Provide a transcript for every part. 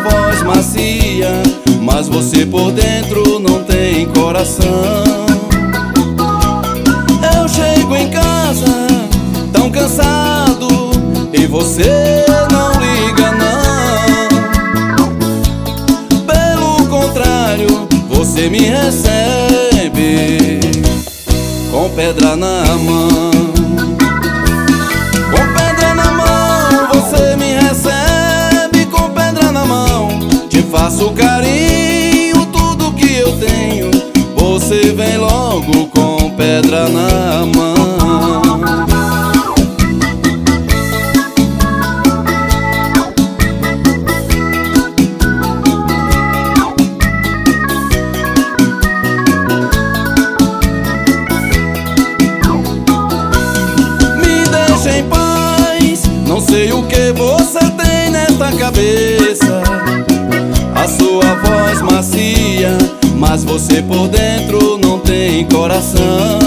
voz macia, mas você por dentro não tem coração. Eu chego em casa tão cansado e você não liga não. Pelo contrário, você me recebe com pedra na mão. Com pedra na mão, você me recebe com pedra na mão. Te faço carinho, tudo que eu tenho, você vem logo com pedra na mão. Em paz, não sei o que você tem nesta cabeça. A sua voz macia, mas você por dentro não tem coração.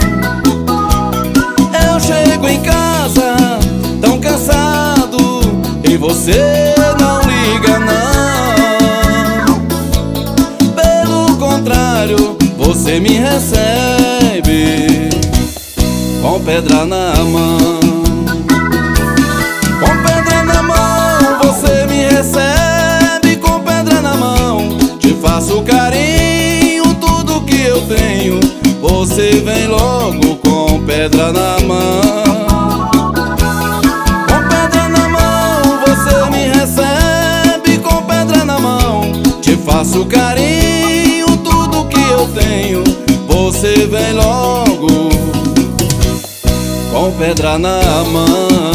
Eu chego em casa tão cansado e você não liga não. Pelo contrário, você me recebe com pedra na mão. Com pedra na mão, você me recebe com pedra na mão. Te faço carinho, tudo que eu tenho, você vem logo com pedra na mão. Com pedra na mão, você me recebe com pedra na mão. Te faço carinho, tudo que eu tenho, você vem logo com pedra na mão.